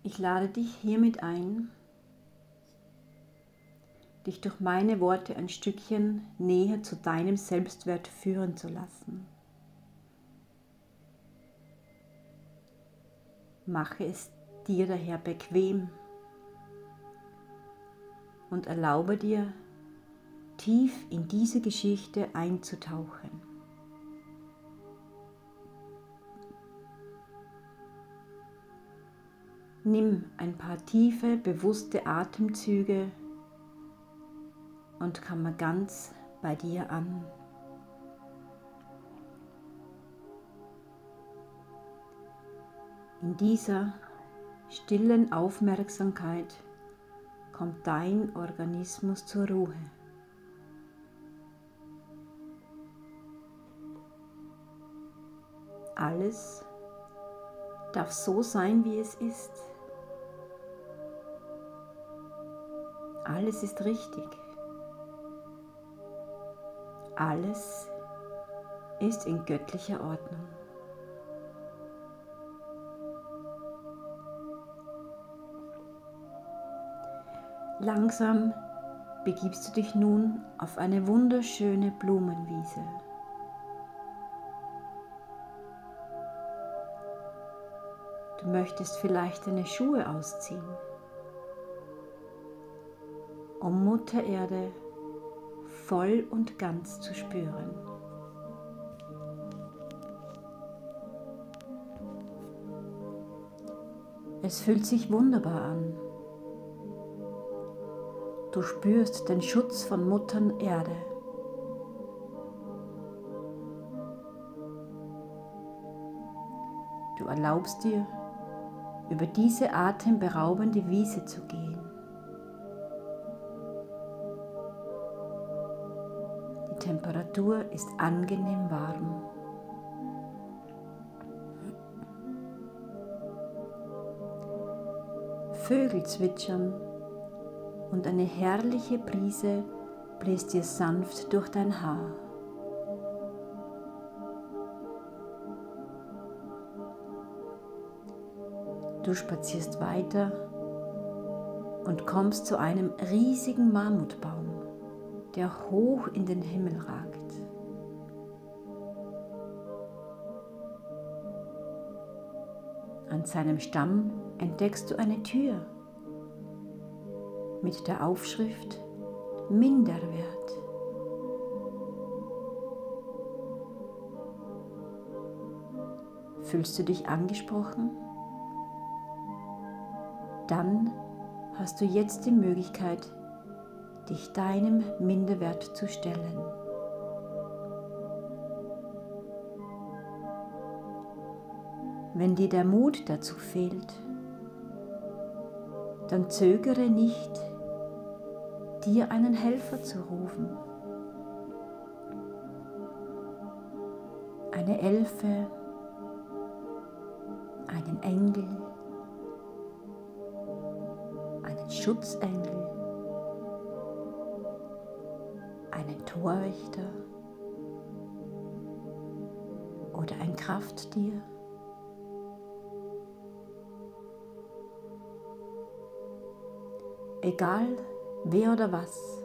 Ich lade dich hiermit ein, dich durch meine Worte ein Stückchen näher zu deinem Selbstwert führen zu lassen. Mache es dir daher bequem und erlaube dir, tief in diese Geschichte einzutauchen. Nimm ein paar tiefe, bewusste Atemzüge und komme ganz bei dir an. In dieser stillen Aufmerksamkeit kommt dein Organismus zur Ruhe. Alles darf so sein, wie es ist. Alles ist richtig. Alles ist in göttlicher Ordnung. Langsam begibst du dich nun auf eine wunderschöne Blumenwiese. Du möchtest vielleicht deine Schuhe ausziehen, um Mutter Erde voll und ganz zu spüren. Es fühlt sich wunderbar an. Du spürst den Schutz von Mutter Erde. Du erlaubst dir, über diese atemberaubende Wiese zu gehen. Die Temperatur ist angenehm warm. Vögel zwitschern und eine herrliche Brise bläst dir sanft durch dein Haar. Du spazierst weiter und kommst zu einem riesigen Mammutbaum, der hoch in den Himmel ragt. An seinem Stamm entdeckst du eine Tür mit der Aufschrift Minderwert. Fühlst du dich angesprochen? Dann hast du jetzt die Möglichkeit, dich deinem Minderwert zu stellen. Wenn dir der Mut dazu fehlt, dann zögere nicht, dir einen Helfer zu rufen. Eine Elfe, einen Engel, einen Schutzengel, einen Torwächter oder ein Krafttier. Egal wer oder was,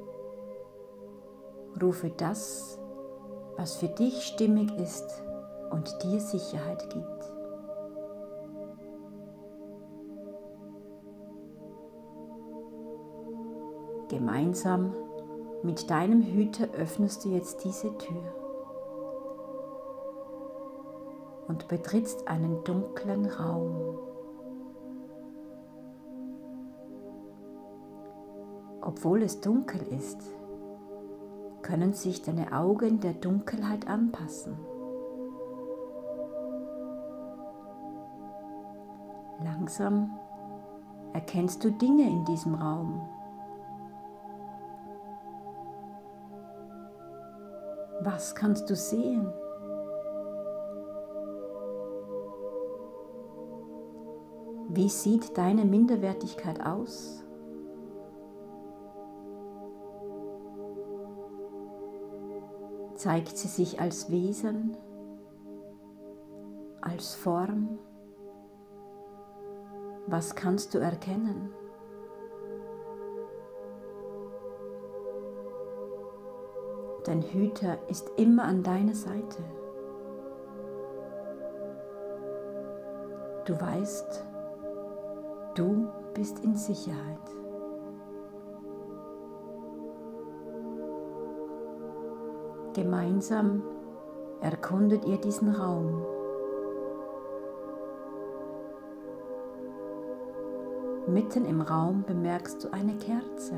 rufe das, was für dich stimmig ist und dir Sicherheit gibt. Gemeinsam mit deinem Hüter öffnest du jetzt diese Tür und betrittst einen dunklen Raum. Obwohl es dunkel ist, können sich deine Augen der Dunkelheit anpassen. Langsam erkennst du Dinge in diesem Raum. Was kannst du sehen? Wie sieht deine Minderwertigkeit aus? Zeigt sie sich als Wesen, als Form Was kannst du erkennen? Dein Hüter ist immer an deiner Seite. Du weißt, du bist in Sicherheit. Gemeinsam erkundet ihr diesen Raum. Mitten im Raum bemerkst du eine Kerze.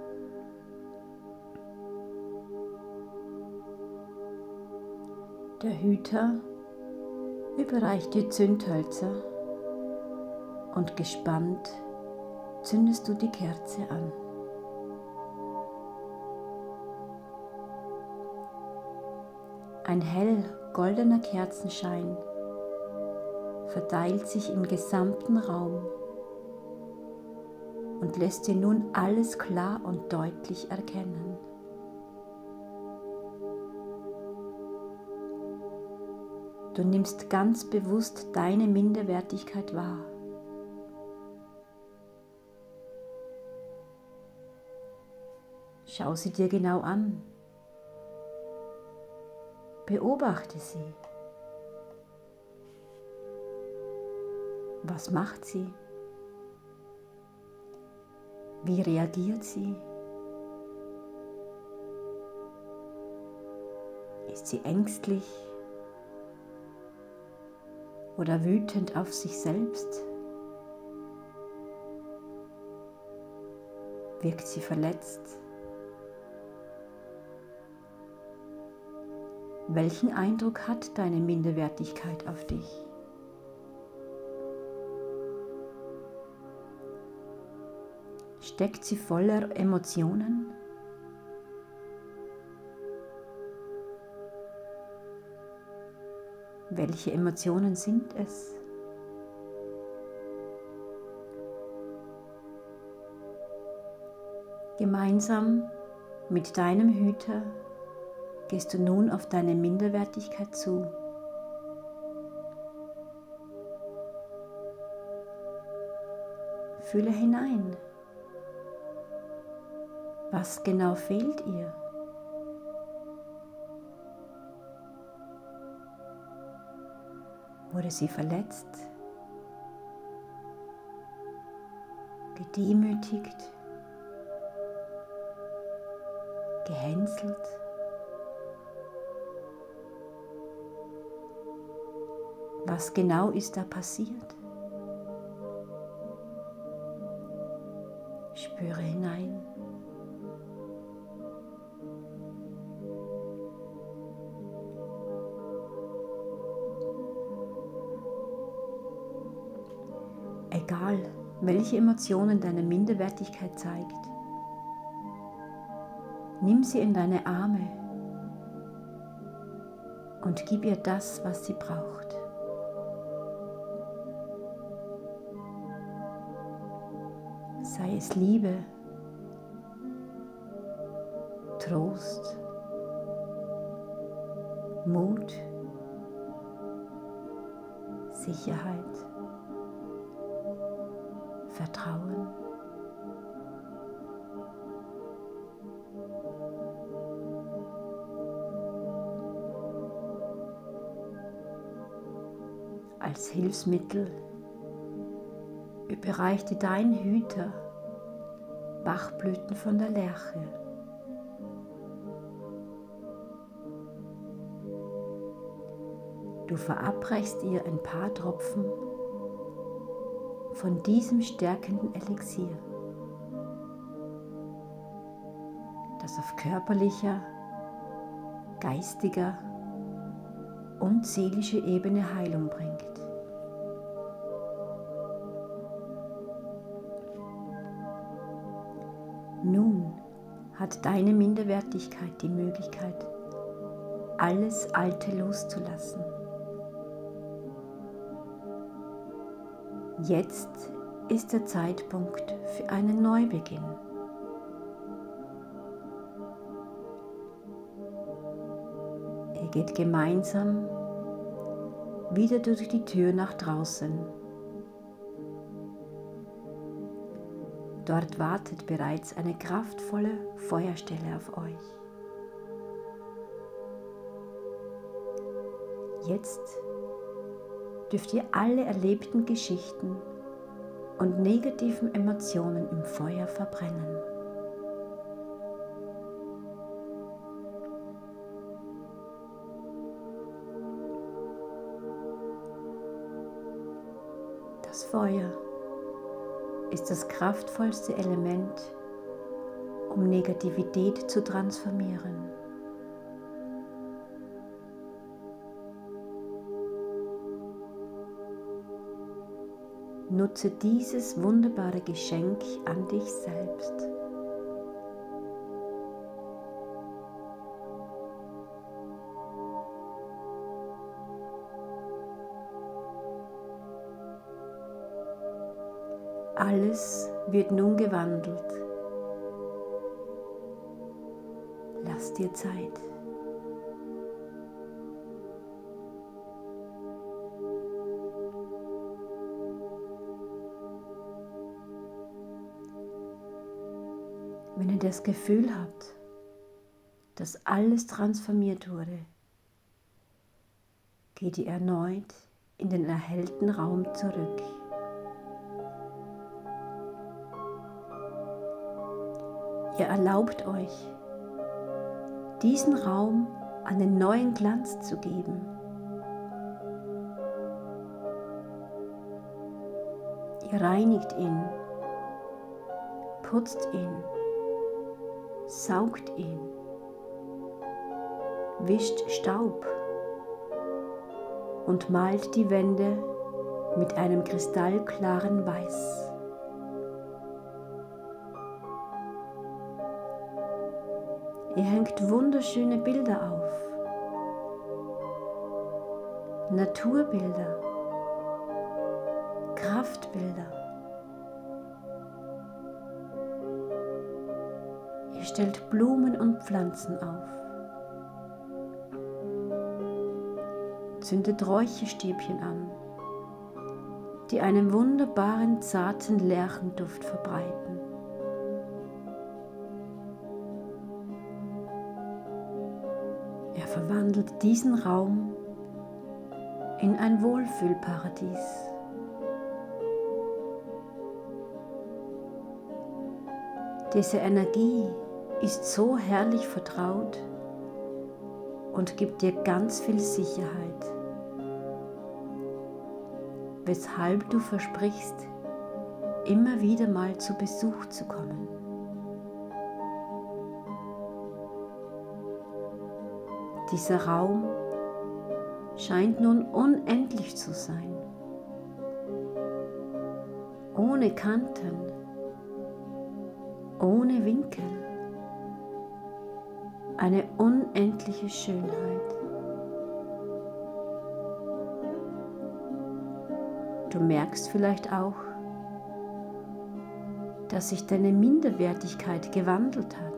Der Hüter überreicht dir Zündhölzer und gespannt zündest du die Kerze an. Ein hell goldener Kerzenschein verteilt sich im gesamten Raum und lässt dir nun alles klar und deutlich erkennen. Du nimmst ganz bewusst deine Minderwertigkeit wahr. Schau sie dir genau an. Beobachte sie. Was macht sie? Wie reagiert sie? Ist sie ängstlich oder wütend auf sich selbst? Wirkt sie verletzt? Welchen Eindruck hat deine Minderwertigkeit auf dich? Steckt sie voller Emotionen? Welche Emotionen sind es? Gemeinsam mit deinem Hüter gehst du nun auf deine Minderwertigkeit zu. Fühle hinein. Was genau fehlt ihr? Wurde sie verletzt, gedemütigt, gehänselt? Was genau ist da passiert? Spüre hinein. Egal, welche Emotionen deine Minderwertigkeit zeigt, nimm sie in deine Arme und gib ihr das, was sie braucht. Sei es Liebe, Trost, Mut, Sicherheit, Vertrauen. Als Hilfsmittel überreichte dein Hüter Bachblüten von der Lerche. Du verabreichst ihr ein paar Tropfen von diesem stärkenden Elixier, das auf körperlicher, geistiger und seelischer Ebene Heilung bringt. Nun hat deine Minderwertigkeit die Möglichkeit, alles Alte loszulassen. Jetzt ist der Zeitpunkt für einen Neubeginn. Ihr geht gemeinsam wieder durch die Tür nach draußen. Dort wartet bereits eine kraftvolle Feuerstelle auf euch. Jetzt dürft ihr alle erlebten Geschichten und negativen Emotionen im Feuer verbrennen. Das Feuer ist das kraftvollste Element, um Negativität zu transformieren. Nutze dieses wunderbare Geschenk an dich selbst. Alles wird nun gewandelt. Lass dir Zeit. Wenn ihr das Gefühl habt, dass alles transformiert wurde, geht ihr erneut in den erhellten Raum zurück. Ihr erlaubt euch, diesen Raum einen neuen Glanz zu geben. Ihr reinigt ihn, putzt ihn, saugt ihn, wischt Staub und malt die Wände mit einem kristallklaren Weiß. Ihr hängt wunderschöne Bilder auf, Naturbilder, Kraftbilder. Ihr stellt Blumen und Pflanzen auf, zündet Räucherstäbchen an, die einen wunderbaren, zarten Lärchenduft verbreiten. Er verwandelt diesen Raum in ein Wohlfühlparadies. Diese Energie ist so herrlich vertraut und gibt dir ganz viel Sicherheit, weshalb du versprichst, immer wieder mal zu Besuch zu kommen. Dieser Raum scheint nun unendlich zu sein, ohne Kanten, ohne Winkel, eine unendliche Schönheit. Du merkst vielleicht auch, dass sich deine Minderwertigkeit gewandelt hat.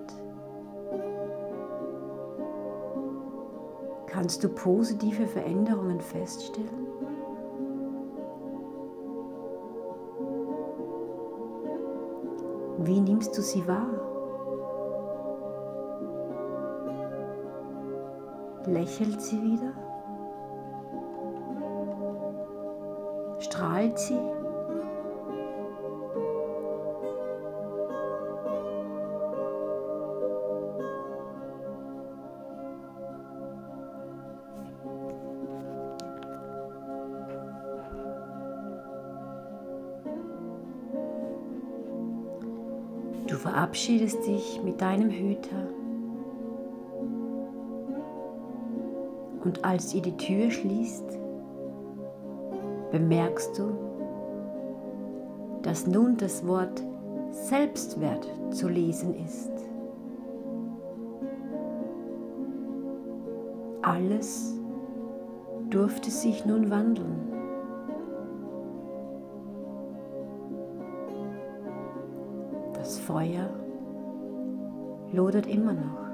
Kannst du positive Veränderungen feststellen? Wie nimmst du sie wahr? Lächelt sie wieder? Strahlt sie? Du verabschiedest dich mit deinem Hüter und als ihr die Tür schließt, bemerkst du, dass nun das Wort Selbstwert zu lesen ist. Alles durfte sich nun wandeln. Das Feuer lodert immer noch.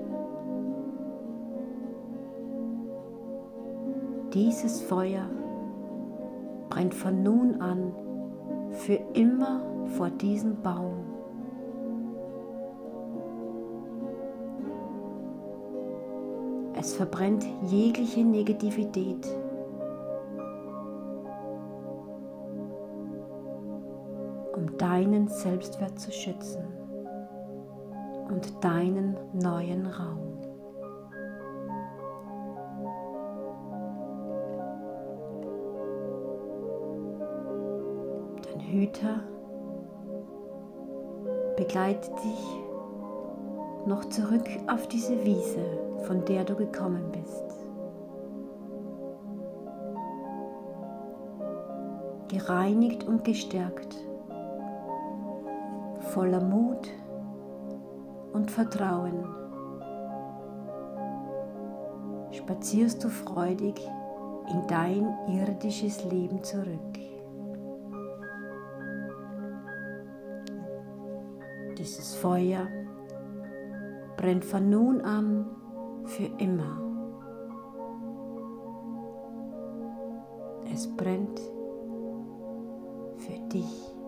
Dieses Feuer brennt von nun an für immer vor diesem Baum. Es verbrennt jegliche Negativität. Um deinen Selbstwert zu schützen und deinen neuen Raum. Dein Hüter begleitet dich noch zurück auf diese Wiese, von der du gekommen bist. Gereinigt und gestärkt, voller Mut und Vertrauen, spazierst du freudig in dein irdisches Leben zurück. Dieses Feuer brennt von nun an für immer. Es brennt für dich.